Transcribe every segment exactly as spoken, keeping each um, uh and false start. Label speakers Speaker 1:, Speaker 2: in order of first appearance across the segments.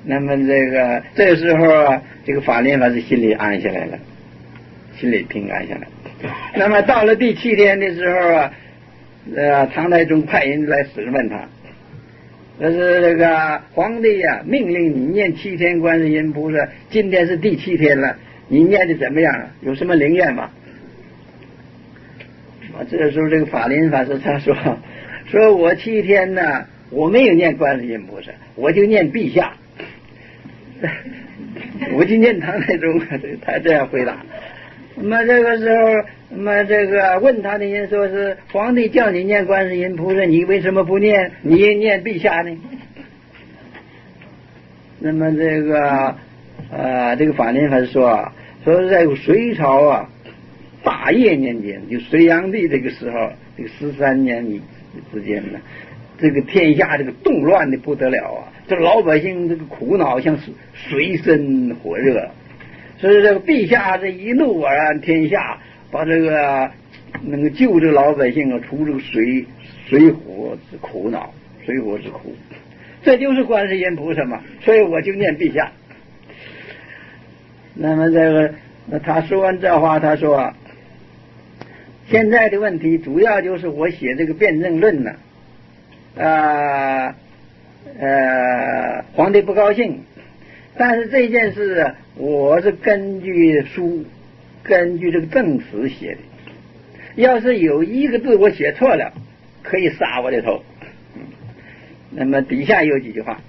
Speaker 1: 那么这个这个时候啊，这个法莲法师心里安下来了，心里平安下来。那么到了第七天的时候啊，呃，唐太宗派人来审问他，这是这个皇帝呀、啊，命令你念七天观世音菩萨，今天是第七天了，你念的怎么样？有什么灵验吗？啊，这个时候这个法莲法师他说，说我七天呢，我没有念观世音菩萨，我就念陛下，我就念唐太宗，他这样回答。那么这个时候，那么这个问他的人说是皇帝叫你念观世音菩萨，你为什么不念？你念陛下呢？那么这个呃，这个法莲法师说，说是在隋朝啊，大业年间，就隋炀帝这个时候，这个十三年之间呢，这个天下这个动乱的不得了啊，这老百姓这个苦恼像水深火热。所以这个陛下这一怒而安天下，把这个能够救这老百姓啊除这个水水火之苦恼，水火之苦，这就是观世音菩萨嘛。所以我就念陛下。那么这个那他说完这话，他说现在的问题主要就是我写这个辩证论呢，呃呃，皇帝不高兴。但是这件事我是根据书，根据这个正史写的。要是有一个字我写错了，可以杀我的头。那么底下有几句话，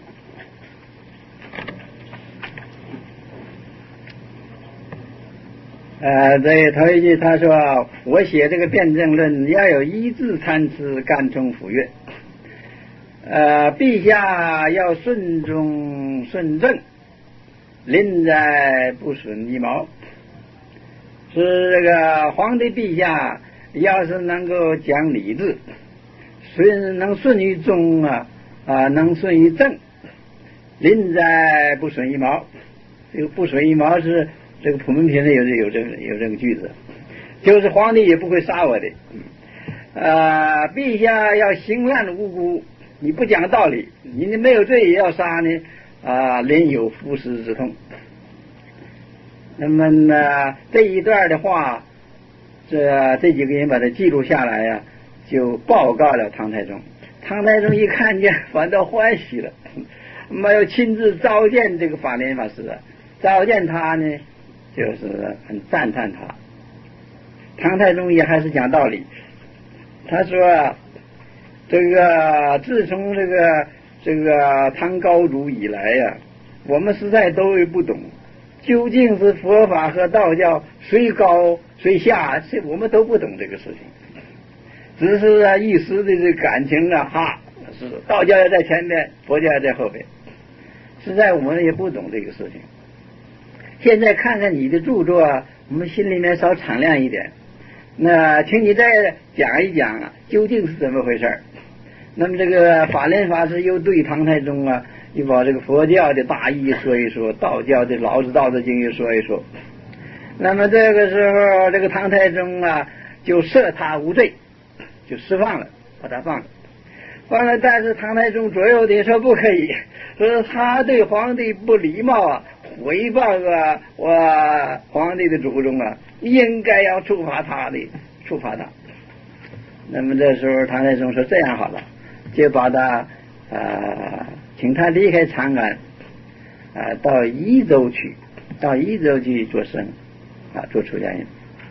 Speaker 1: 呃，这头一句他说，我写这个辩证论要有一字参差，干冲phủ阅。呃，陛下要顺中顺正，临在不损一毛。是这个皇帝陛下要是能够讲理智，顺能顺于中啊啊，能顺于正，临在不损一毛。这个不损一毛是这个普门品里有有这个有这个句子，就是皇帝也不会杀我的。呃，陛下要行烂无辜，你不讲道理，你没有罪也要杀呢，啊，临有夫尸之痛。那么呢，这一段的话，这这几个人把它记录下来呀、啊，就报告了唐太宗。唐太宗一看见，反倒欢喜了，那么要亲自召见这个法莲法师啊，召见他呢，就是很赞叹他。唐太宗也还是讲道理，他说这个自从这个这个唐高祖以来呀、啊，我们实在都不懂，究竟是佛法和道教谁高谁下，这我们都不懂这个事情。只是啊一时的这感情啊，哈，是道教要在前面，佛教要在后边。实在我们也不懂这个事情。现在看看你的著作啊，我们心里面稍敞亮一点。那请你再讲一讲啊，究竟是怎么回事？那么这个法莲法师又对唐太宗啊，又把这个佛教的大义说一说，道教的老子道德经又说一说。那么这个时候，这个唐太宗啊，就赦他无罪，就释放了，把他放了。放了，但是唐太宗左右的说不可以，说他对皇帝不礼貌啊，诽谤啊我皇帝的祖宗啊，应该要处罚他的，处罚他。那么这时候唐太宗说这样好了，就把他呃请他离开长安，啊、呃、到宜州去，到宜州去做生啊，做出家人。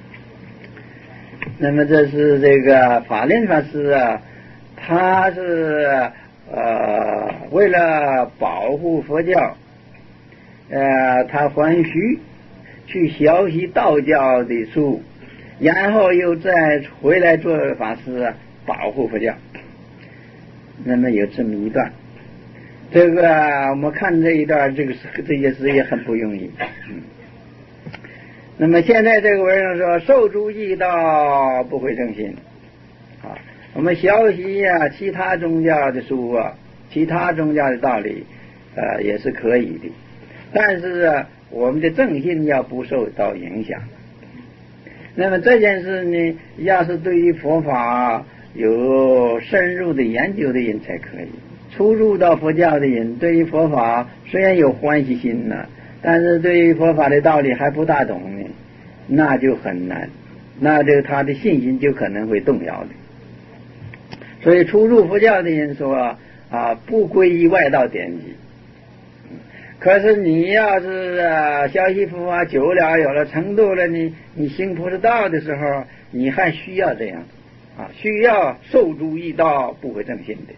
Speaker 1: 那么这是这个法莲法师啊，他是呃为了保护佛教，呃他还需去学习道教的书，然后又再回来做法师啊，保护佛教。那么有这么一段，这个我们看这一段，这个这些事也很不容易。嗯那么现在这个文章说，受诸异道不会正心啊。我们学习啊其他宗教的书啊，其他宗教的道理呃也是可以的，但是啊我们的正心要不受到影响。那么这件事呢，要是对于佛法有深入的研究的人才可以。 初入到佛教的人，对于佛法虽然有欢喜心呢，但是对于佛法的道理还不大懂呢，那就很难，那就他的信心就可能会动摇的。所以初入佛教的人说啊，不皈依外道典籍。可是你要是啊消息佛法久了，有了程度了，你你行菩萨道的时候，你还需要这样啊，需要受诸一道，不会正信的。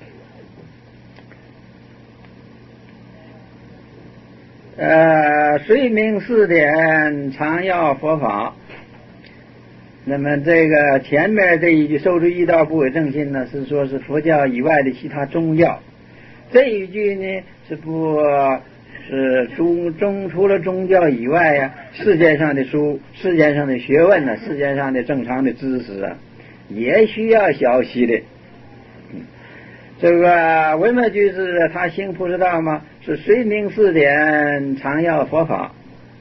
Speaker 1: 呃，随明四点，常要佛法。那么这个前面这一句受诸一道，不会正信呢，是说是佛教以外的其他宗教。这一句呢，是不是中中除了宗教以外呀、啊，世界上的书、世界上的学问呢、啊，世界上的正常的知识啊，也需要学习的。嗯，这个维摩居士他行菩萨道嘛，是随明四点，常要佛法。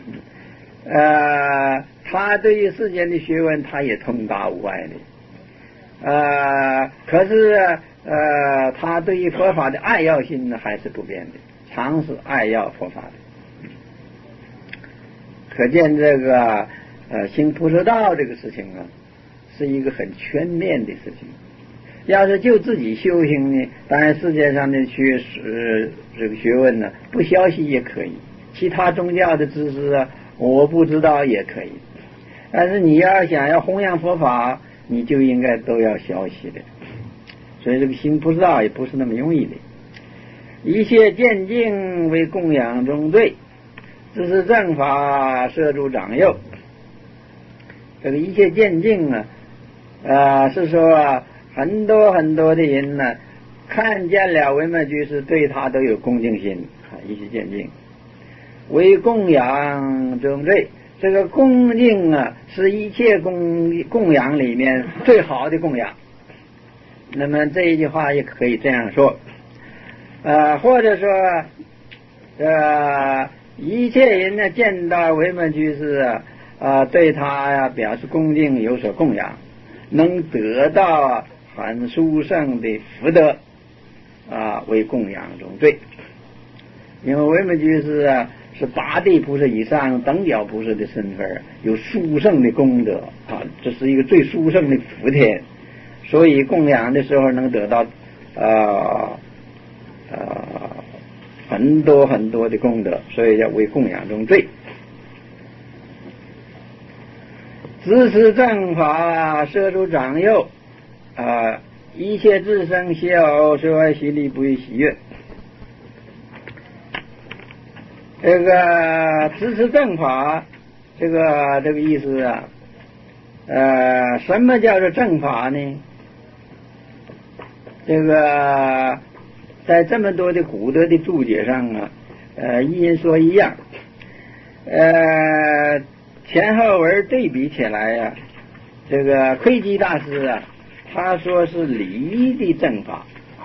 Speaker 1: 呃，他对于世间的学问，他也通达无碍的。呃，可是呃，他对于佛法的爱要心呢，还是不变的，常是爱要佛法的。可见这个呃行菩萨道这个事情啊，是一个很全面的事情。要是就自己修行呢，当然世界上的学识这个学问呢，不学习也可以，其他宗教的知识啊，我不知道也可以。但是你要想要弘扬佛法，你就应该都要学习的。所以这个行菩萨道也不是那么容易的。一切见境为供养中最，这是正法摄诸长幼。这个一切见境啊，呃，是说啊，很多很多的人呢，看见了维摩居士，对他都有恭敬心啊。一切见境为供养中最，这个恭敬啊，是一切供供养里面最好的供养。那么这一句话也可以这样说，呃，或者说，呃，一切人呢见到维摩居士啊，呃，对他呀、啊、表示恭敬，有所供养，能得到很殊胜的福德啊，为供养中最。因为维摩居士啊是八地菩萨以上等觉菩萨的身份，有殊胜的功德啊，这是一个最殊胜的福田。所以供养的时候能得到呃呃很多很多的功德，所以叫为供养中最。支持正法摄诸长幼啊、呃，一切自生歇偶虽外习力不亦喜悦。这个支持正法，这个这个意思啊，呃，什么叫做正法呢？这个在这么多的古德的注解上啊，呃，一人说一样，呃，前后文对比起来呀、啊，这个窥基大师啊，他说是礼仪的正法，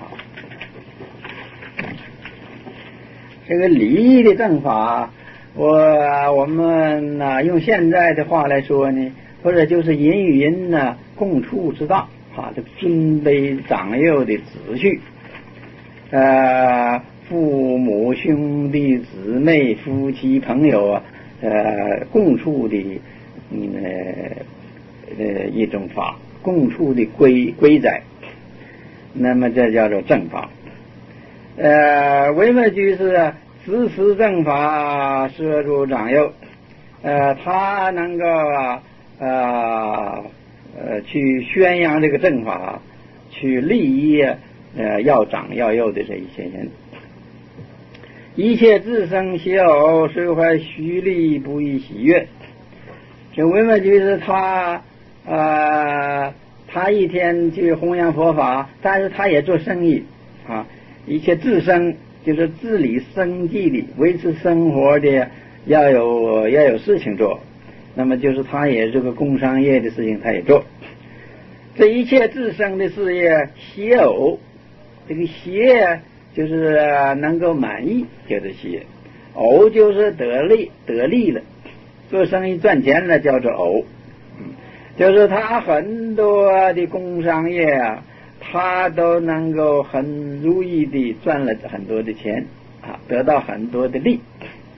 Speaker 1: 这个礼仪的正法，我我们呢、啊、用现在的话来说呢，或者就是人与人呢共处之道。啊，这个尊卑长幼的秩序，呃，父母兄弟姊妹夫妻朋友啊，呃，共处的嗯呃一种法，共处的规规则，那么这叫做正法。呃，维摩居士啊，支持正法摄诸长幼，呃，他能够啊呃。呃，去宣扬这个正法，去利益呃要长要幼的这一些人。一切自生歇偶，虽怀虚力不亦喜悦。这维摩居士他呃，他一天去弘扬佛法，但是他也做生意啊。一切自生就是治理生计的、维持生活的，要有要有事情做。那么就是他也这个工商业的事情他也做，这一切自身的事业歇偶，这个歇就是能够满意就是歇，偶就是得利得利了，做生意赚钱了叫做偶，就是他很多的工商业啊， 他都能够很如意地赚了很多的钱啊，得到很多的利。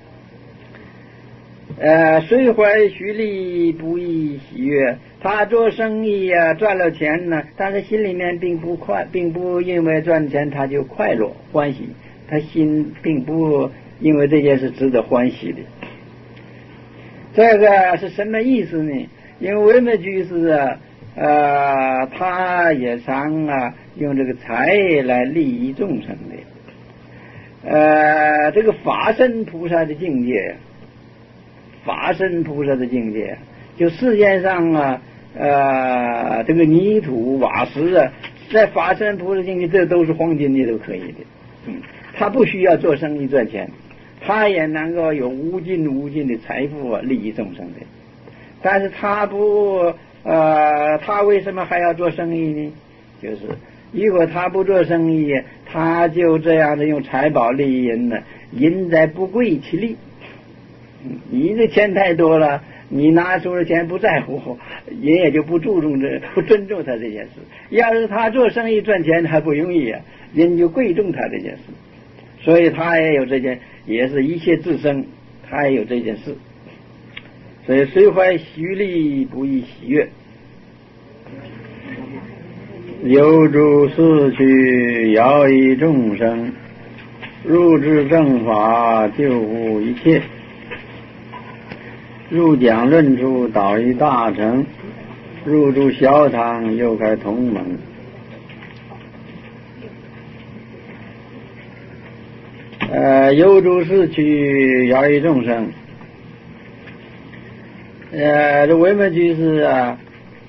Speaker 1: 呃，虽怀虚利，不亦喜悦。他做生意啊，赚了钱呢，但是心里面并不快，并不因为赚钱他就快乐欢喜，他心并不因为这件事值得欢喜的。这个是什么意思呢？因为维摩居士啊，呃，他也常啊用这个财来利益众生的。呃，这个法身菩萨的境界，法身菩萨的境界，就世界上啊，呃，这个泥土瓦石啊，在法身菩萨境界，这都是黄金的都可以的。嗯，他不需要做生意赚钱，他也能够有无尽无尽的财富啊，利益众生的。但是他不，呃，他为什么还要做生意呢？就是如果他不做生意，他就这样的用财宝利益人呢，人在不贵其利。你的钱太多了，你拿出了钱不在乎，人也就不注重这，不尊重他这件事。要是他做生意赚钱还不容易啊，人就贵重他这件事。所以他也有这件，也是一切自生，他也有这件事。所以虽怀虚利，不亦喜悦。有诸四趣，摇益众生，入至正法，救护一切。入讲论处，导于大成；入住小堂，又开同门。呃，有诸四趣，摇益众生。呃，这维摩居士啊，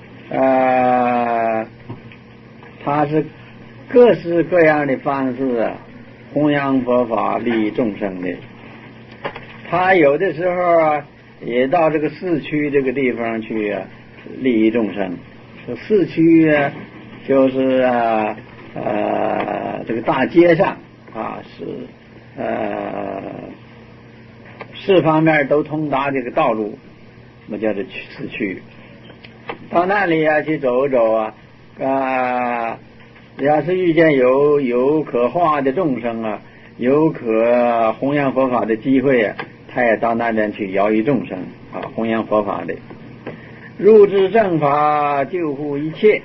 Speaker 1: 呃，他是各式各样的方式啊，弘扬佛法，利益众生的。他有的时候啊，也到这个市区这个地方去啊，利益众生。这市区啊，就是啊呃这个大街上啊，是呃四方面都通达这个道路，那么叫做市区。到那里啊去走走啊，啊，要是遇见有有可化的众生啊，有可弘扬佛法的机会啊，他也到那边去摇益众生啊，弘扬佛法的。入至正法，救护一切。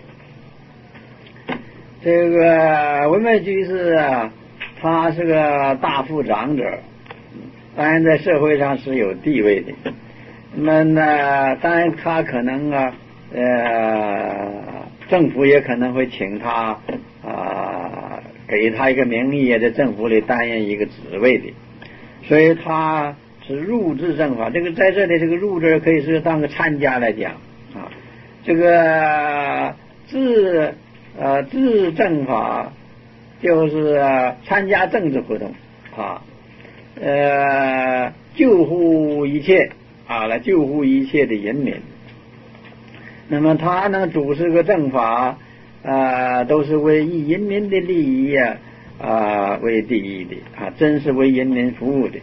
Speaker 1: 这个维摩居士啊，他是个大富长者，当然在社会上是有地位的。那么呢，当然他可能啊，呃，政府也可能会请他啊，给他一个名义，在政府里担任一个职位的。所以他是入至正法，这个在这里这个入字可以是当个参加来讲啊。这个至呃至正法就是参加政治活动啊，呃救护一切啊，来救护一切的人民。那么他呢主持个正法啊，都是为以人民的利益啊啊为第一的啊，真是为人民服务的。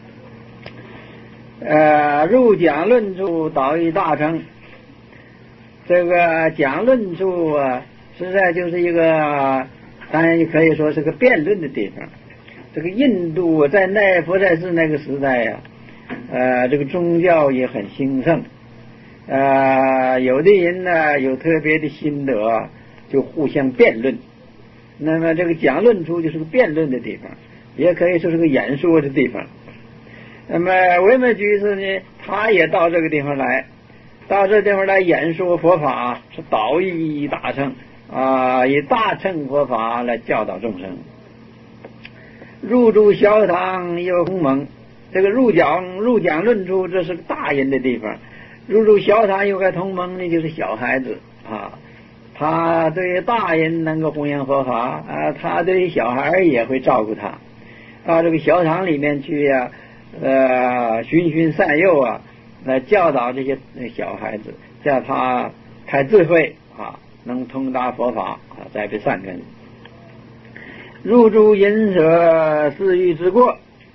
Speaker 1: 呃，入讲论处，导于大成。这个讲论处啊，实在就是一个，当然也可以说是个辩论的地方。这个印度在那佛在世那个时代呀、啊，呃，这个宗教也很兴盛。呃，有的人呢有特别的心得，就互相辩论。那么这个讲论处就是个辩论的地方，也可以说是个演说的地方。那么维摩居士呢，他也到这个地方来，到这地方来演说佛法，是导益大乘啊，以大乘佛法来教导众生。入住小堂又弘蒙，这个入讲入讲论处，这是个大人的地方。入住小堂又该同盟呢，就是小孩子啊。他对大人能够弘扬佛法啊，他对小孩也会照顾他。到这个小堂里面去呀、啊。呃，循循善诱啊，来教导这些小孩子，叫他开智慧啊，能通达佛法啊，栽培善根。入住淫舍，私欲之过，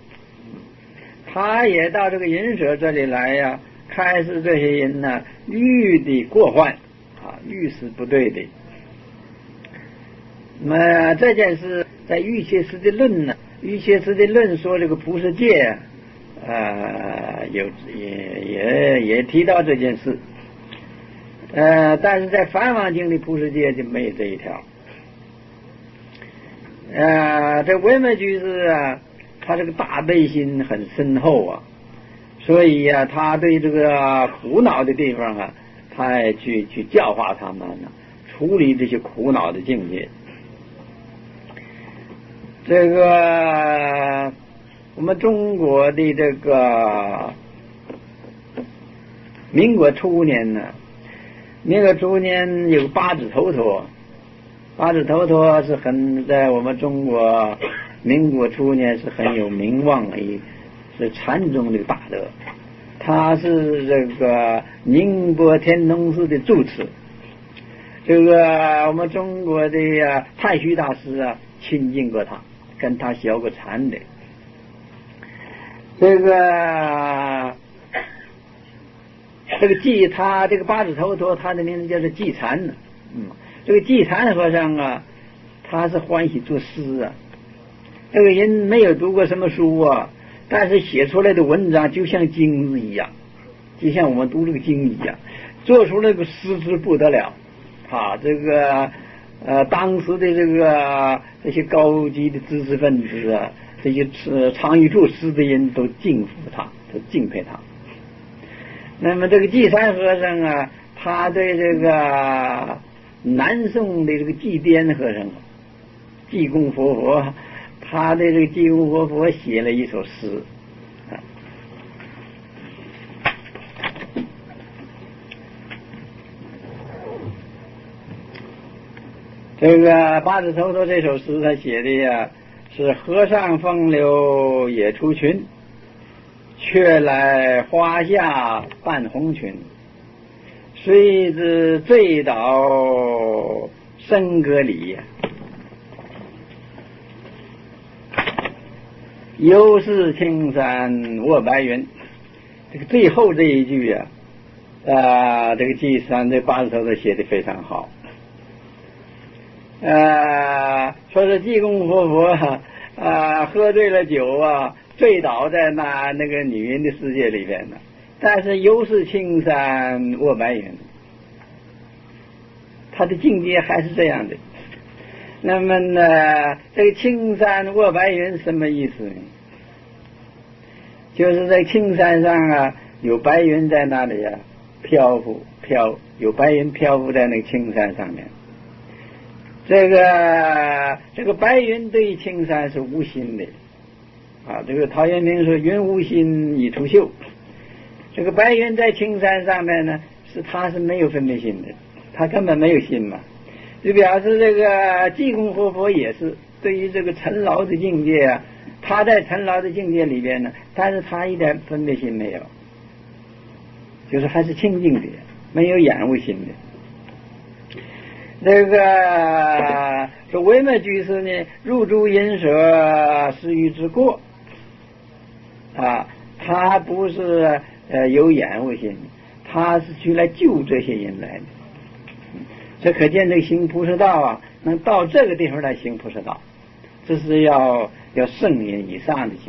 Speaker 1: 他也到这个淫舍这里来呀、啊，开示这些人呢、啊、欲的过患啊，欲是不对的。 那么这件事在玉切师的论呢，玉切师的论说这个菩萨戒，呃，有也也也提到这件事，呃，但是在梵王经的菩萨戒就没有这一条。呃，这维摩居士啊，他这个大悲心很深厚啊，所以啊，他对这个苦恼的地方啊，他也去去教化他们呢，处理这些苦恼的境界。这个我们中国的这个民国初年呢，民国初年有个八指头陀，八指头陀是很在我们中国民国初年是很有名望的，是禅宗的大德。他是这个宁波天童寺的住持，这个我们中国的啊太虚大师啊亲近过他，跟他学过禅的。这个这个寂他这个八指头陀，他的名字叫做寂禅呢。嗯，这个寂禅和尚啊，他是欢喜作诗啊。这个人没有读过什么书啊，但是写出来的文章就像经字一样，就像我们读这个经一样，做出那个诗词不得了啊！这个呃，当时的这个这些高级的知识分子啊，这些呃常于作诗的人都敬服他，都敬佩他。那么这个寂禅和尚啊，他对这个南宋的这个寂颠和尚济公活佛，他对这个济公活佛写了一首诗啊。这个八指头陀这首诗他写的呀，是和尚风流野出群，却来花下伴红裙，谁知醉倒笙歌里呀，犹是青山卧白云。这个最后这一句啊，啊，这个寂山这八指头陀写的非常好。呃，说是济公活佛啊、呃，喝醉了酒啊，醉倒在那那个女人的世界里边呢。但是犹是青山卧白云，他的境界还是这样的。那么呢，这个青山卧白云什么意思呢？就是在青山上啊，有白云在那里啊漂浮漂，有白云漂浮在那个青山上面。这个这个白云对青山是无心的啊，这个陶渊明说云无心以出岫。这个白云在青山上面呢，是他是没有分别心的，他根本没有心嘛。就表示这个济公活佛也是对于这个尘劳的境界啊，他在尘劳的境界里边呢，但是他一点分别心没有，就是还是清净的，没有染污心的。这个这维摩居士呢，入诸淫舍失欲之过啊，他不是呃有染污心，他是去来救这些人来的。这可见这个行菩萨道啊，能到这个地方来行菩萨道，这是要要圣人以上的境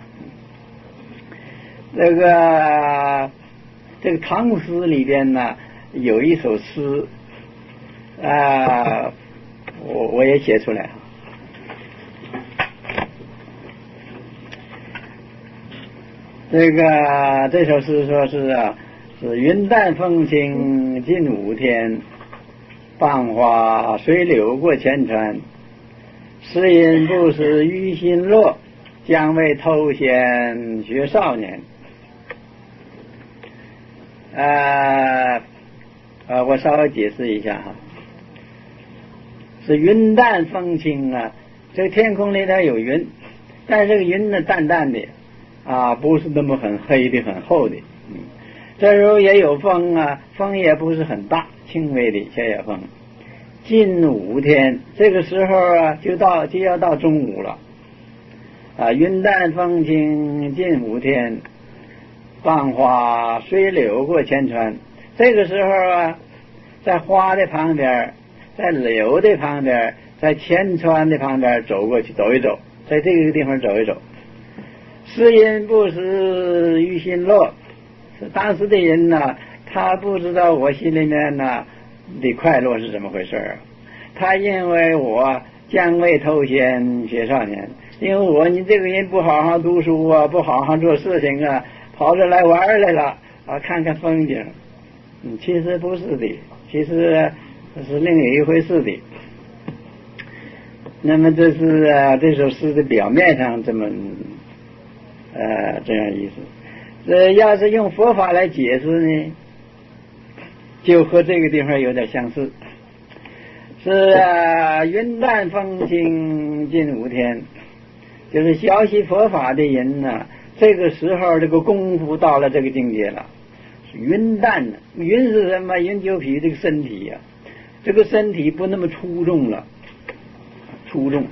Speaker 1: 界。这个这个唐诗里边呢，有一首诗啊，我我也写出来哈。这个这首诗说是啊，是云淡风轻近五天，傍花水流过前川。诗因不识于心落，将为偷闲学少年。啊啊，我稍微解释一下哈。是云淡风轻啊，这个天空里头有云，但是这个云呢淡淡的啊，不是那么很黑的很厚的。嗯，这时候也有风啊，风也不是很大，轻微的小野风。近五天，这个时候啊，就到就要到中午了啊。云淡风轻近五天，傍花水流过前川。这个时候啊，在花的旁边，在柳的旁边在前川的旁边走过去走一走，在这个地方走一走。时因不识于心乐，当时的人呢，他不知道我心里面呢的快乐是怎么回事啊。他因为我将未偷闲学少年，因为我你这个人不好好读书啊，不好好做事情啊，跑这来玩来了啊，看看风景。嗯，其实不是的，其实是另有一回事的。那么这是啊，这首诗的表面上这么呃这样意思。这要是用佛法来解释呢，就和这个地方有点相似。是啊，云淡风轻近无天，就是学习佛法的人呢、啊，这个时候这个功夫到了这个境界了。云淡呢，云是什么？云就比这个身体呀、啊，这个身体不那么出众了，出众。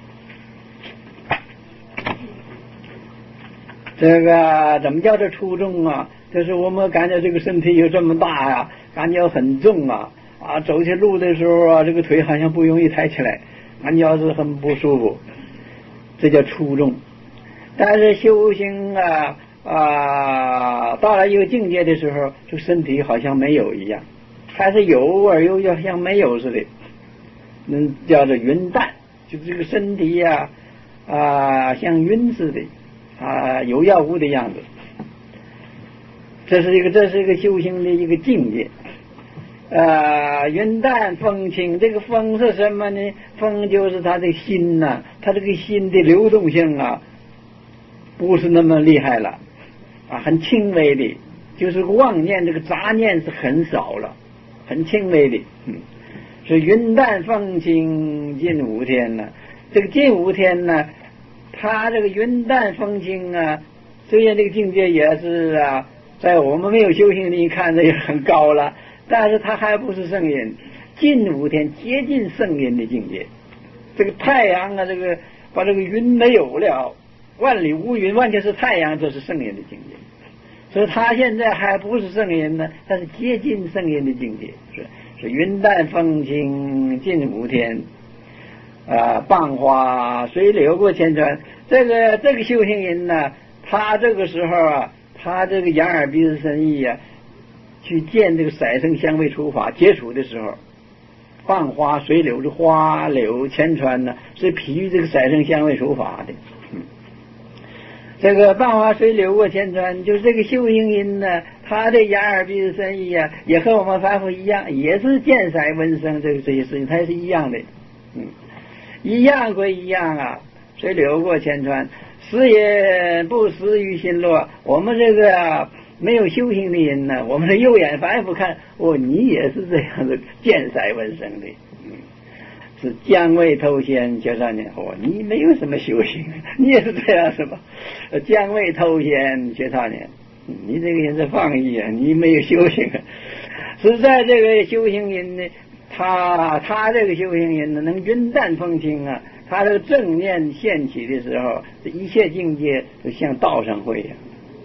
Speaker 1: 这个怎么叫做出众啊？就是我们感觉这个身体有这么大呀、啊，感觉很重啊。啊，走起路的时候啊，这个腿好像不容易抬起来，感觉是很不舒服，这叫出众。但是修行啊啊，到了一个境界的时候，这个身体好像没有一样，还是有而又要像没有似的，嗯，叫做云淡，就是这个身体呀 啊, 啊像云似的啊，有要无的样子。这是一个这是一个修行的一个境界。呃，云淡风轻，这个风是什么呢？风就是他的心呐、啊，他这个心的流动性啊，不是那么厉害了，啊，很轻微的，就是妄念这个杂念是很少了，很轻微的，嗯，是云淡风轻近无天呢、啊。这个近无天呢，他这个云淡风轻啊，虽然这个境界也是啊，在我们没有修行的一看这也很高了。但是他还不是圣人，近无天，接近圣人的境界。这个太阳啊，这个把这个云没有了，万里无云，完全是太阳，这是圣人的境界。所以他现在还不是圣人呢，他是接近圣人的境界，是是云淡风轻近无天，啊，傍花随流过千川。这个这个修行人呢，他这个时候啊，他这个眼耳鼻舌身意啊。去见这个色声香味触法接触的时候，傍花随流，这花柳千川呢，是比喻这个色声香味触法的。嗯，这个傍花随流过千川，就是这个修行人呢，他的眼耳鼻舌身意啊，也和我们凡夫一样，也是见色闻声这个这些事情，它是一样的。嗯，一样归一样啊，随流过千川，时也不识于心乐。我们这个。没有修行的人呢，我们的右眼凡夫看，哦，你也是这样的见色闻声的，嗯，是将未偷闲学少年。哦，你没有什么修行，你也是这样是吧？将未偷闲学少年，你这个人是放逸啊，你没有修行啊。实在这个修行人呢，他他这个修行人呢，能云淡风轻啊，他这个正念现起的时候，这一切境界就像道上会一样。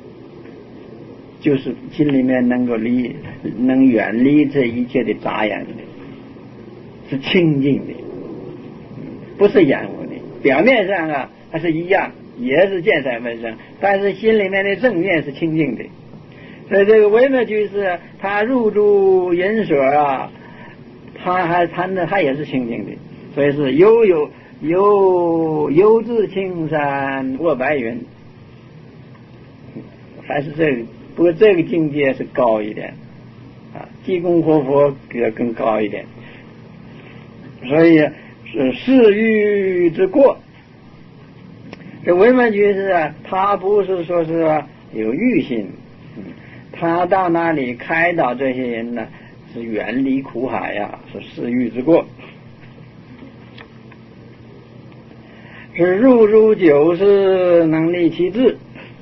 Speaker 1: 就是心里面能够离，能远离这一切的杂染的，是清净的，不是染污的。表面上啊，它是一样，也是见色闻声，但是心里面的正念是清净的。所以这个维摩居士他入住隐所啊，他还他呢，他也是清净的。所以是悠悠悠悠至青山卧白云，还是这个。不过这个境界是高一点啊，济公活佛要更高一点，所以是世欲之过。这维摩居士啊，他不是说是有欲心，嗯，他到那里开导这些人呢，是远离苦海呀、啊，是世欲之过。是入诸酒室，能立其志。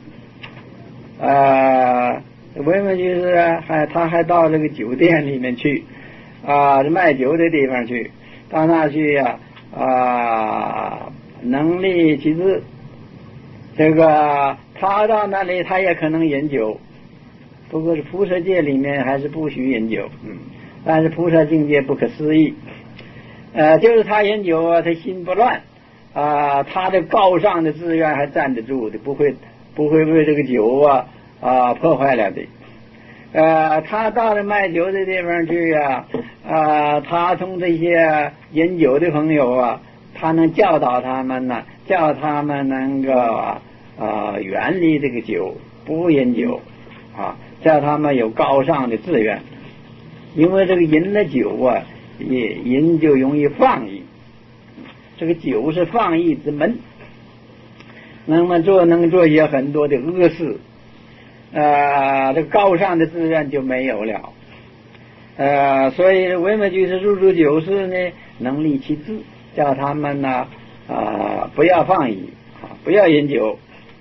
Speaker 1: 啊，维摩居士啊，还他还到这个酒店里面去，啊，卖酒的地方去，到那去呀、啊，啊，能立其志。这个他到那里，他也可能饮酒，不过是菩萨界里面还是不许饮酒，嗯，但是菩萨境界不可思议。 呃，就是他饮酒啊，他心不乱啊，他的高尚的志愿还站得住的，不会不会为这个酒啊啊破坏了的。呃，他到了卖酒的地方去啊，啊，他从这些饮酒的朋友啊，他能教导他们呢、啊，叫他们能够啊远离这个酒，不饮酒啊，叫他们有高尚的志愿。因为这个饮了酒啊，也饮就容易放逸，这个酒是放逸之门，那么做能做些很多的恶事。呃，这高尚的志愿就没有了，呃，所以维摩居士入住酒室呢，能立其志，叫他们呢啊、呃、不要放逸啊，不要饮酒。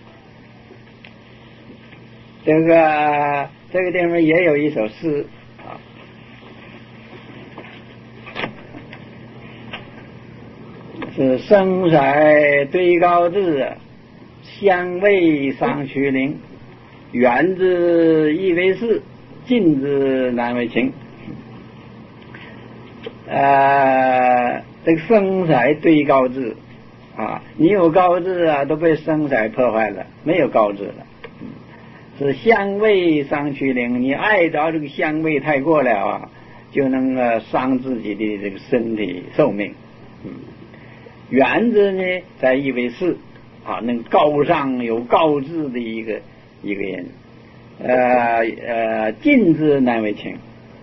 Speaker 1: 这个这个地方也有一首诗啊，是声色对高志，香味伤曲灵。远之易为事，近之难为情。呃，这个声色对高志啊，你有高志啊，都被声色破坏了，没有高志了。是香味伤曲灵，你爱着这个香味太过了啊，就能呃伤自己的这个身体寿命。嗯，远之呢，在易为事啊，能高尚有高志的一个。一个人，呃呃，近之难为情，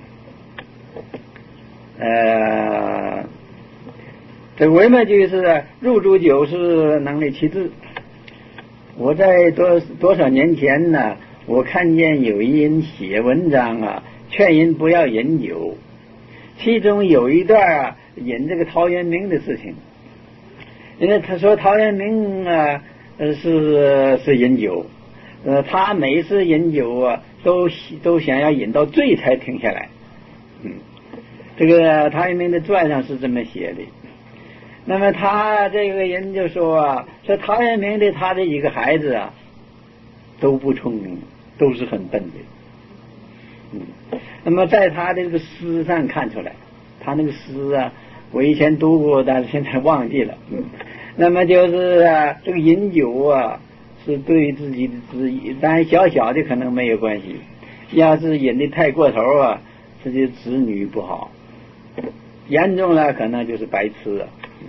Speaker 1: 呃，这维摩居士入住酒室，能立其志。我在多多少年前呢，我看见有一人写文章啊，劝人不要饮酒，其中有一段啊，引这个陶渊明的事情，因为他说陶渊明啊，是是饮酒。呃，他每次饮酒啊，都都想要饮到醉才停下来。嗯，这个陶渊明的传上是这么写的。那么他这个人就说啊，说陶渊明的他的几个孩子啊，都不聪明，都是很笨的。嗯，那么在他的这个诗上看出来，他那个诗啊，我以前读过，但是现在忘记了。嗯，那么就是啊，这个饮酒啊。是对自己的子女，当然小小的可能没有关系，要是饮的太过头啊，这些子女不好，严重了可能就是白痴啊。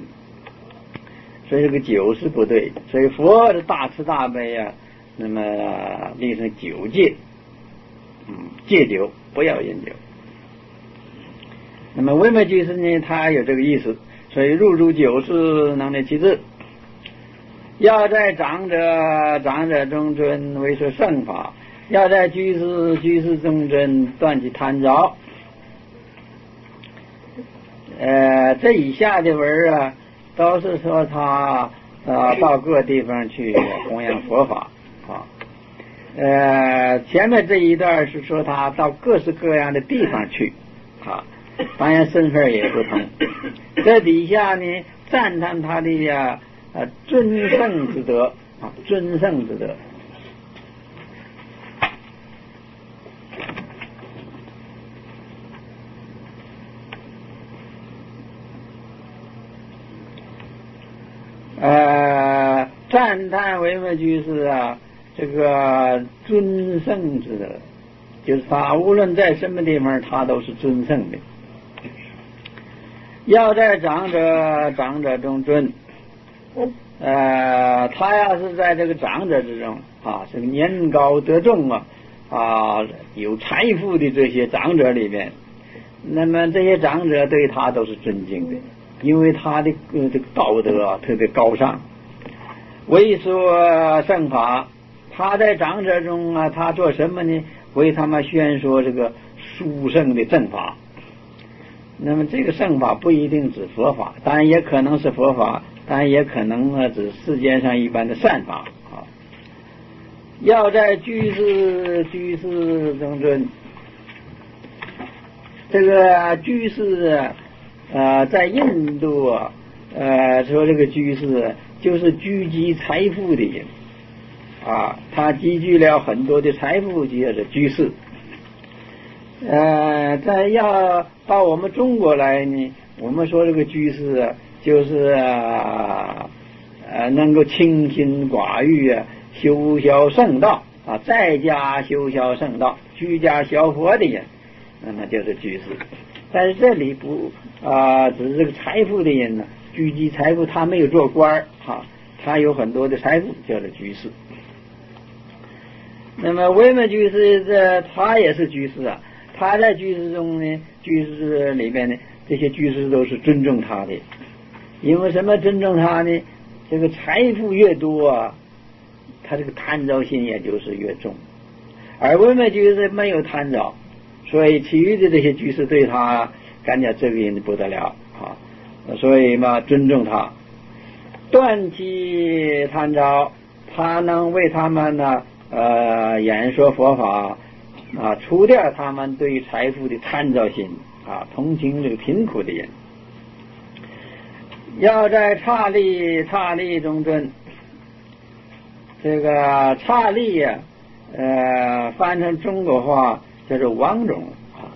Speaker 1: 所以这个酒是不对，所以佛的大慈大悲啊，那么立成酒戒，嗯，戒酒，不要饮酒。那么维摩居士呢，他有这个意思，所以入住酒室，能立其志。要在长者长者中尊，为说圣法；要在居士居士中尊，断其贪着。呃，这以下的文啊，都是说他呃到各地方去弘扬佛法啊。呃，前面这一段是说他到各式各样的地方去啊，当然身份也不同。这底下呢，赞叹他的呀。啊，尊圣之德啊，尊圣之德。呃，赞叹维摩居士啊，这个尊圣之德，就是他无论在什么地方，他都是尊圣的。要在长者长者中尊。呃，他要是在这个长者之中啊，这个年高德重啊啊，有财富的这些长者里面，那么这些长者对他都是尊敬的，因为他的、呃、这个道德啊特别高尚。为说圣法，他在长者中啊，他做什么呢？为他们宣说这个殊胜的正法。那么这个圣法不一定指佛法，当然也可能是佛法，当然也可能呢指世间上一般的善法啊。要在居士居士中尊，这个居士呃在印度啊，呃说这个居士就是聚集财富的人啊，他积聚了很多的财富，就是居士。呃，在要到我们中国来呢， 我们说这个居士啊，就是啊呃能够清心寡欲啊，修小圣道啊，在家修小圣道，居家消佛的人，那么就是居士。但是这里不啊，只是这个财富的人呢，聚集财富，他没有做官儿啊，他有很多的财富，叫做居士。那么维摩居士这他也是居士啊，他在居士中呢，居士里边呢，这些居士都是尊重他的，因为什么尊重他呢？这个财富越多啊，他这个贪着心也就是越重，而维摩居士没有贪着，所以其余的这些居士对他感觉这个人不得了啊，所以嘛尊重他，断其贪着，他能为他们呢呃演说佛法啊，除掉他们对财富的贪着心啊，同情这个贫苦的人。要在刹利刹利中尊，这个刹利呀，呃，翻成中国话叫做王种啊。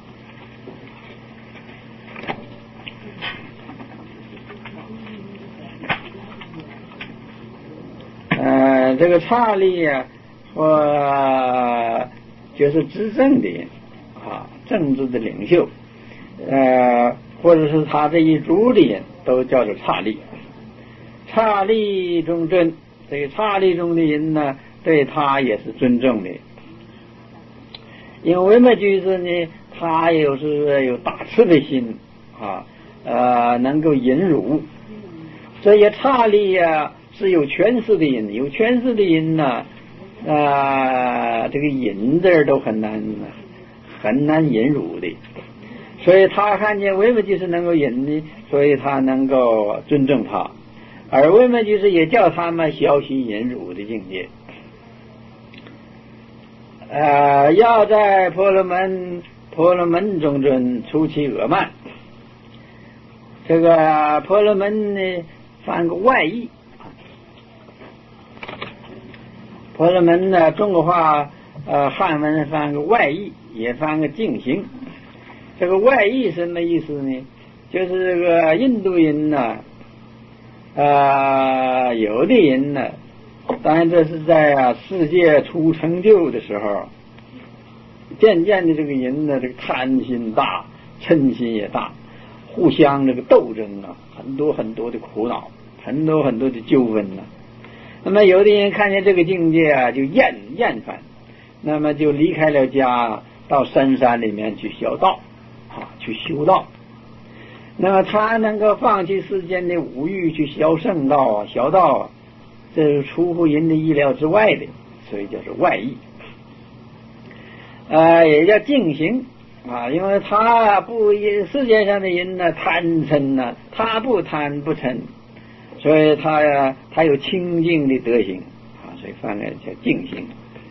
Speaker 1: 呃，这个刹利呀，或就是执政的人啊，政治的领袖，呃，或者是他这一族的人，都叫做刹利。刹利中尊，这个刹利中的人呢，对他也是尊重的。因为维摩居士呢，他又是有大慈悲心啊，呃，能够忍辱。这些刹利呀，是有权势的人，有权势的人呢，啊，这个忍字都很难很难忍辱的。所以他看见维摩居士能够忍呢，所以他能够尊重他，而维摩居士也叫他们学习忍辱的境界。呃，要在婆罗门婆罗门中尊，除其恶慢。这个婆罗门呢，翻个外义，婆罗门呢，中国话呃汉文翻个外义，也翻个净行。这个外义什么意思呢？就是这个印度人呢，呃，有的人呢，当然这是在啊世界出成就的时候，渐渐的这个人呢，这个贪心大，嗔心也大，互相这个斗争啊，很多很多的苦恼，很多很多的纠纷呢。那么有的人看见这个境界啊，就厌厌烦，那么就离开了家，到深山里面去修道。啊，去修道，那么他能够放弃世间的五欲去修圣道啊、修道啊，这是出乎人的意料之外的，所以叫做外义。呃，也叫净行啊，因为他不世界上的人呢贪嗔呢，他不贪不嗔，所以他呀他有清净的德行啊，所以翻来叫净行。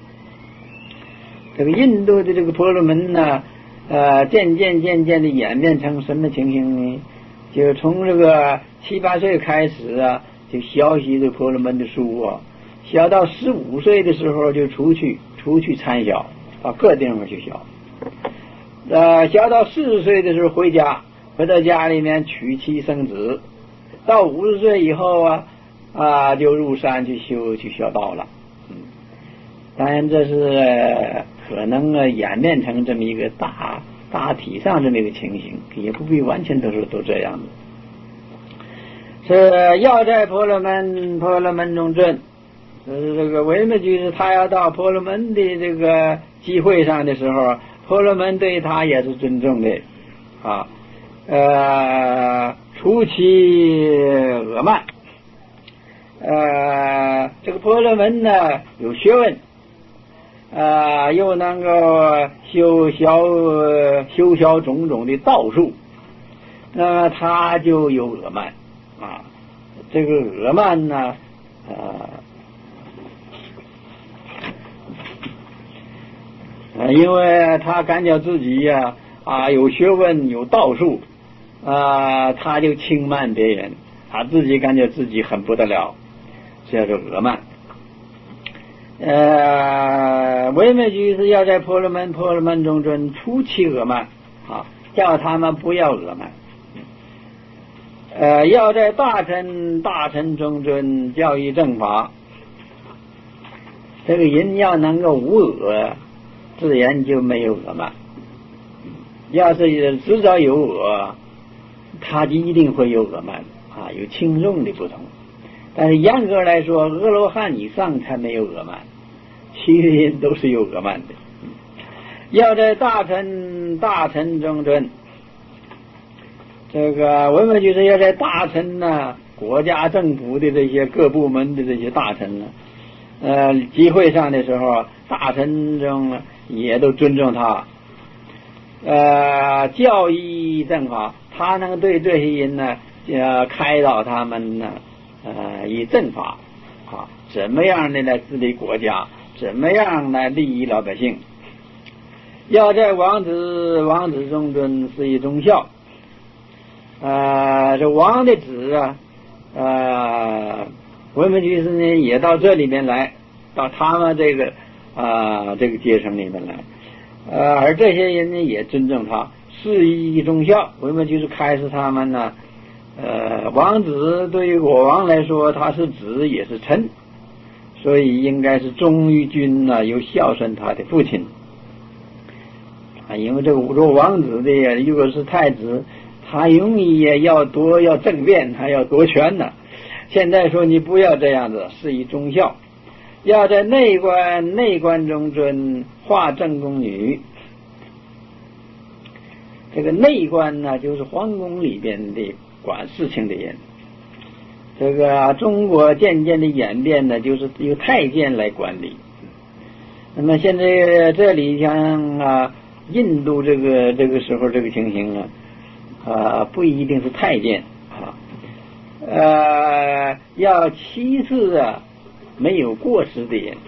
Speaker 1: 这个印度的这个婆罗门呢。呃，渐渐渐渐的演变成什么情形呢？就从这个七八岁开始啊，就学习这婆罗门的书啊，学到十五岁的时候就出去出去参学，到各地方去学。呃，学到四十岁的时候回家，回到家里面娶妻生子。到五十岁以后啊啊，就入山去修去学道了。嗯，当然这是。可能啊演变成这么一个大大体上这么一个情形，也不必完全都是都这样的。是要在婆罗门婆罗门中尊，就是这个维摩居士他要到婆罗门的这个机会上的时候，婆罗门对他也是尊重的啊。呃，除其恶慢。呃，这个婆罗门呢有学问。啊、呃，又能够修消修消种种的道术，那么他就有恶慢啊。这个恶慢呢，呃，因为他感觉自己呀 啊, 啊有学问有道术啊，他就轻慢别人，他自己感觉自己很不得了，这叫做恶慢。呃，维摩居士要在婆罗门婆罗门中尊，除其恶慢啊，叫他们不要恶慢。 呃，要在大乘大乘中尊教育正法，这个人要能够无恶，自然就没有恶慢。要是迟早有恶，他就一定会有恶慢啊，有轻重的不同。但是严格来说，阿罗汉以上才没有恶慢，其余人都是有恶慢的。要在大乘大乘中尊，这个文本就是要在大臣呢、啊，国家政府的这些各部门的这些大臣呢、啊，呃，集会上的时候，大臣中也都尊重他，呃，教义正法，他能对这些人呢，呃，开导他们呢，呃，以正法啊，怎么样的来治理国家，怎么样来利益老百姓。要在王子王子中尊是以忠孝。呃，这王的子啊，呃，文本居士呢也到这里面来，到他们这个啊、呃、这个阶层里面来，呃，而这些人呢也尊重他，是以忠孝。文本居士开示他们呢，呃，王子对于国王来说，他是子也是臣，所以应该是忠于君呢、啊，又孝顺他的父亲啊，因为这个做王子的，如果是太子。他容易也要夺要政变，还要夺权呢。现在说你不要这样子，是以忠孝，要在内官内官中尊化正宫女。这个内官呢，就是皇宫里边的管事情的人。这个中国渐渐的演变呢，就是由太监来管理。那么现在这里像啊，印度这个这个时候这个情形啊。啊，不一定是太监啊，呃，要其次啊，没有过失的人，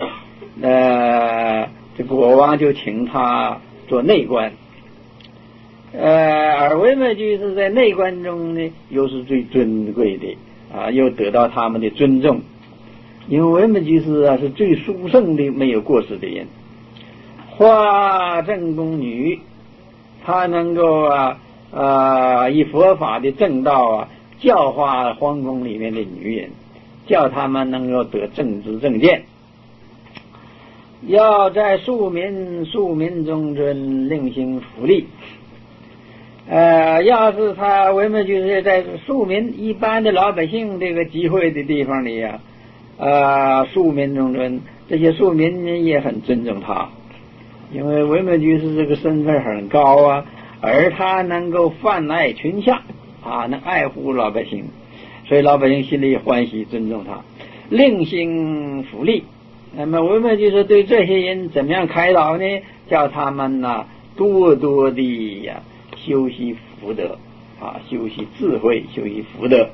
Speaker 1: 呃，这国王就请他做内官，呃，而文本居士在内官中呢，又是最尊贵的啊，又得到他们的尊重，因为文本居士啊是最殊胜的没有过失的人，化正宫女，他能够啊。呃，以佛法的正道啊，教化皇宫里面的女人，叫他们能够得正知正见。要在庶民庶民中尊令行福利。呃，要是他文本就是在庶民一般的老百姓这个集会的地方里呀、啊，呃，庶民中尊，这些庶民也很尊重他，因为文本居士这个身份很高啊。而他能够泛爱群下啊，能爱护老百姓，所以老百姓心里欢喜，尊重他，令行福利。那么我们就是对这些人怎么样开导呢？叫他们呢、啊、多多的呀修习福德啊，修习智慧，修习福德。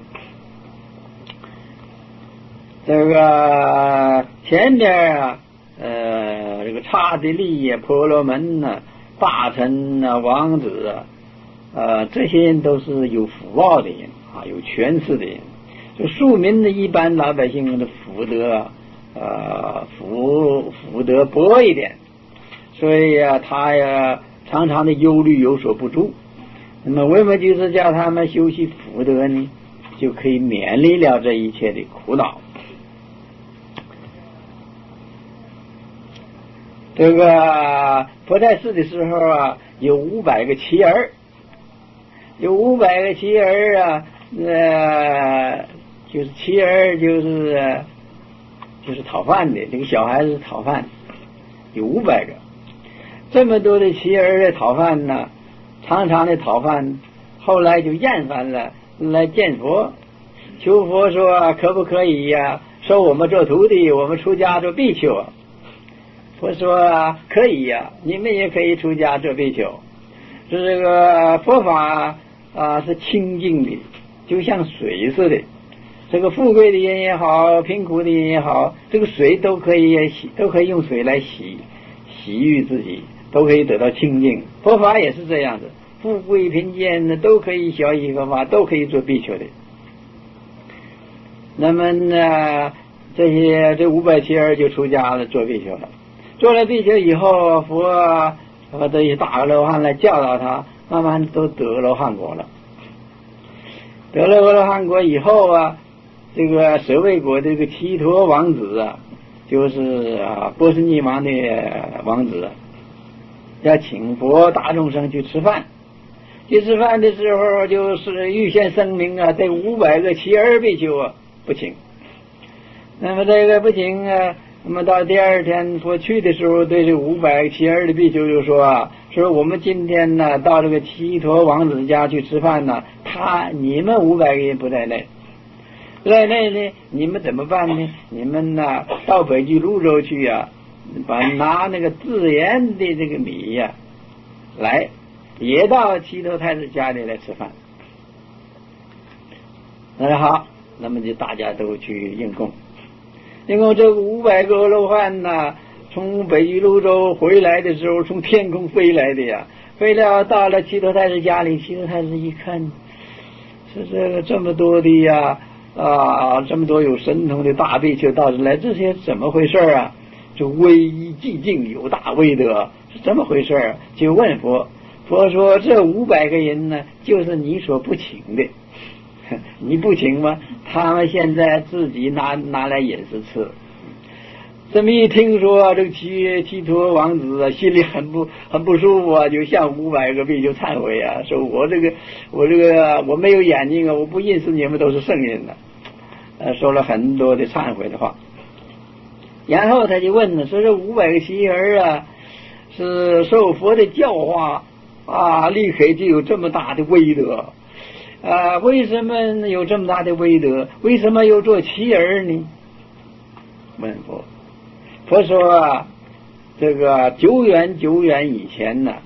Speaker 1: 这个前边啊，呃，这个刹帝利呀、婆罗门呢、啊。大臣啊，王子啊，呃，这些人都是有福报的人啊，有权势的人。就庶民的一般老百姓的福德，呃，福福德薄一点，所以啊，他呀常常的忧虑有所不足。那么为什么就是叫他们修习福德呢？就可以免离了这一切的苦恼。这个佛在世的时候啊，有五百个妻儿，有五百个妻儿啊，呃，就是妻儿就是就是讨饭的，这个小孩子是讨饭，有五百个，这么多的妻儿的讨饭呢，常常的讨饭，后来就厌烦了，来见佛，求佛说可不可以呀、啊，收我们做徒弟，我们出家做比丘啊。佛说可以呀、啊，你们也可以出家做比丘。这个佛法啊是清净的，就像水似的。这个富贵的人也好，贫苦的人也好，这个水都可以洗，都可以用水来洗洗浴自己，都可以得到清净。佛法也是这样子，富贵贫贱呢都可以学习佛法，都可以做比丘的。那么呢，这些这五百妻儿就出家了，做比丘了。做了比丘以后，佛和这些大阿罗汉来教导他，慢慢都得阿罗汉果了。 得了阿罗汉果以后啊，这个舍卫国这个祇陀王子啊，就是啊波斯匿王的王子，要请佛大众生去吃饭。去吃饭的时候，就是预先声明啊，这五百个齐儿比丘啊不请。那么这个不请啊，那么到第二天佛去的时候，对这五百个齐儿的比丘就说啊，说我们今天呢到这个祇陀王子家去吃饭呢，他你们五百个人不在内，不在内呢，你们怎么办呢？你们呢到北俱泸州去啊，把拿那个自研的这个米呀、啊、来。也到祇陀太子家里来吃饭。那好，那么就大家都去应供。应供这五百个阿罗汉呐，从北俱泸州回来的时候，从天空飞来的呀，飞了到了祇陀太子家里。祇陀太子一看，是这个这么多的呀啊，这么多有神通的大比丘到这来，这些怎么回事啊？就威仪寂静，有大威德，是这么回事啊？就问佛。佛说这五百个人呢，就是你所不请的，你不请吗？他们现在自己拿拿来饮食吃。这么一听说，这个祇祇陀王子啊，心里很不很不舒服啊，就向五百个比丘忏悔啊，说我这个我这个我没有眼睛啊，我不认识你们都是圣人的，呃，说了很多的忏悔的话。然后他就问了，说这五百个齐儿啊，是受佛的教化。啊，立刻就有这么大的威德，啊，为什么有这么大的威德？为什么又做齐儿呢？问佛，佛说啊，这个久远久远以前呢，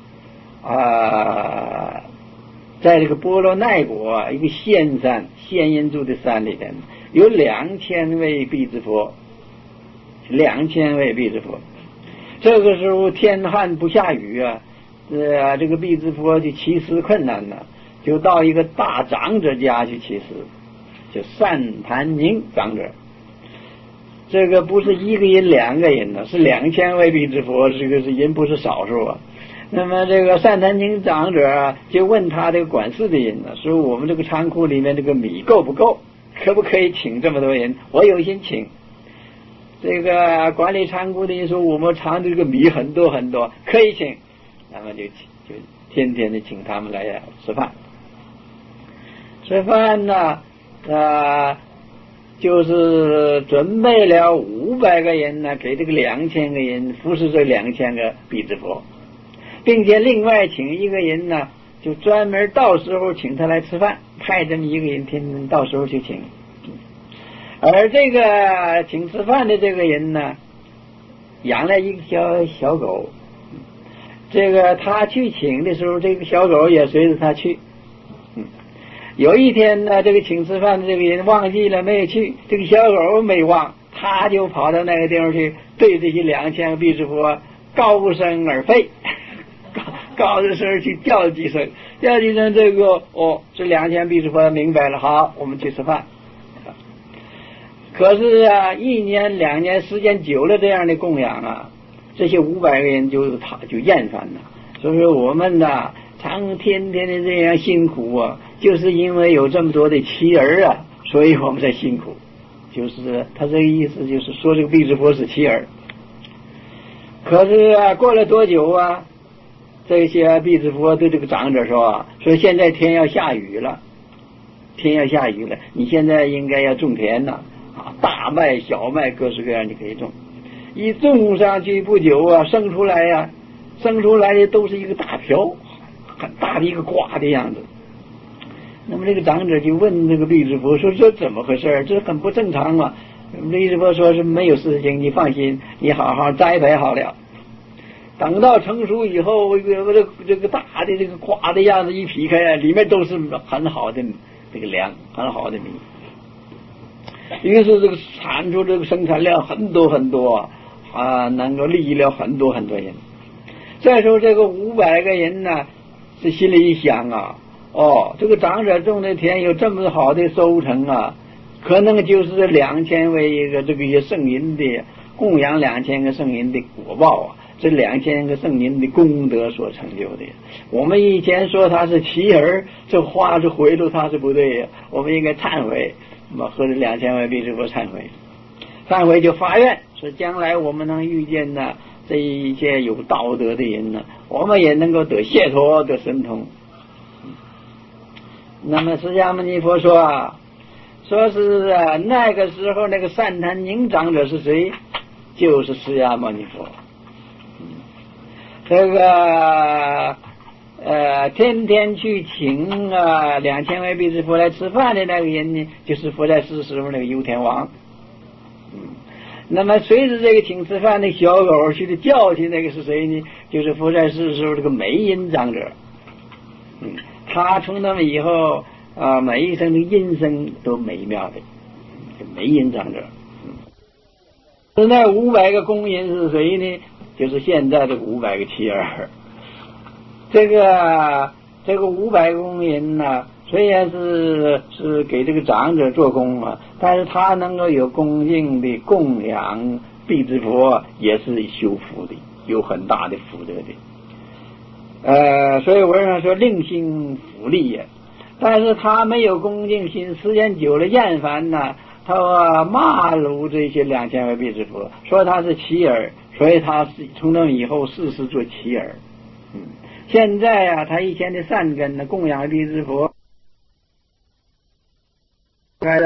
Speaker 1: 啊，在这个波罗奈国一个仙山，仙人住的山里边，有两千位辟支佛，两千位辟支佛。这个时候天旱不下雨啊。呃，这个辟支佛就乞食困难了，就到一个大长者家去乞食，就善坛宁长者。这个不是一个人两个人呢，是两千位辟支佛，这个是人不是少数啊。那么这个善坛宁长者就问他这个管事的人呢，说我们这个仓库里面这个米够不够，可不可以请这么多人？我有心请。这个管理仓库的人说我们藏这个米很多很多，可以请。那么就就天天的请他们来吃饭，吃饭呢，啊，就是准备了五百个人呢，给这个两千个人服侍这两千个辟支佛，并且另外请一个人呢，就专门到时候请他来吃饭，派这么一个人天天到时候去请。而这个请吃饭的这个人呢，养了一个小小狗。这个他去请的时候，这个小狗也随着他去。嗯，有一天呢，这个请吃饭的这个人忘记了没有去，这个小狗没忘，他就跑到那个地方去，对这些两千个辟支佛高声而吠，高高着声去叫几声，叫几声，这个哦，这两千辟支佛明白了，好，我们去吃饭。可是啊，一年两年时间久了，这样的供养啊。这些五百个人就他就厌烦了，所以说我们呢，常天天的这样辛苦啊，就是因为有这么多的齐儿啊，所以我们才辛苦。就是他这个意思，就是说这个辟支佛是齐儿。可是啊，过了多久啊，这些辟支佛对这个长者说啊，说现在天要下雨了，天要下雨了，你现在应该要种田呐，啊，大麦、小麦各式各样你可以种。一种上去不久啊，生出来呀、啊，生出来的都是一个大瓢，很大的一个瓜的样子。那么这个长者就问那个辟支佛说：“这怎么回事？这很不正常嘛。”辟支佛说：“是没有事情，你放心，你好好栽培好了。等到成熟以后，这个这个这个大的这个瓜的样子一劈开，里面都是很好的这个粮，很好的米。于是这个产出这个生产量很多很多。”啊，能够利益了很多很多人。再说这个五百个人呢，是心里一想啊，哦，这个长者种的田有这么好的收成啊，可能就是这两千位一个这个些圣人的供养两千个圣人的果报啊。 这两千个圣人的功德所成就的。我们以前说他是奇儿，这话是回路，他是不对呀。我们应该忏悔，那么和这两千位比丘佛忏悔，忏悔就发愿，说将来我们能遇见呢这一些有道德的人呢，我们也能够得解脱得神通。那么释迦牟尼佛说啊，说是啊那个时候那个善坛宁长者是谁？就是释迦牟尼佛。这个呃，天天去请啊两千位比丘佛来吃饭的那个人呢，就是佛在世时候那个游天王。嗯，那么随着这个请吃饭的小狗去的叫去那个是谁呢？就是佛在世时候这个美音长者。嗯，他从那么以后啊，每一生的音声都美妙的，美音长者。嗯，那五百个公音是谁呢？就是现在这个五百个妻儿。这个这个五百公人呢，虽然是是给这个长者做工啊，但是他能够有恭敬的供养必之佛，也是修福的，有很大的福德的。呃，所以文上说令心福利也，但是他没有恭敬心，时间久了厌烦呢，他骂辱这些两千位必之佛，说他是奇儿，所以他是从那以后世世做奇儿。嗯，现在啊，他以前的善根呢，供养必之佛。